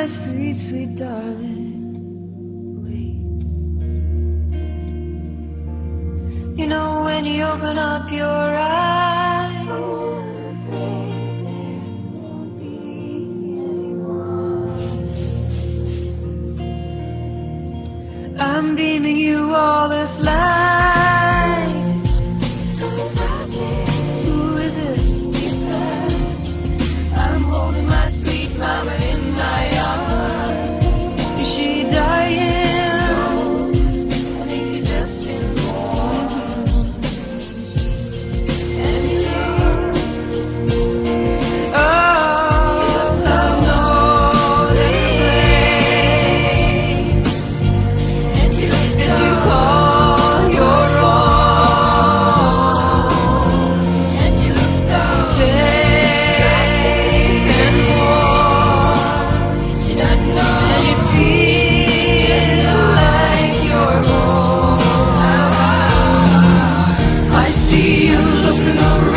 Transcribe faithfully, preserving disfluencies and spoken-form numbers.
my sweet, sweet darling, wait. You know when you open up your eyes, I'm beaming you all this light. Who is it? I'm holding my sweet mama in my arms. Is she dying? I think you're just in warm. And you oh, yes, I know they say that you call your own, and you look so safe and warm, and you feel like you're home. I see you looking around.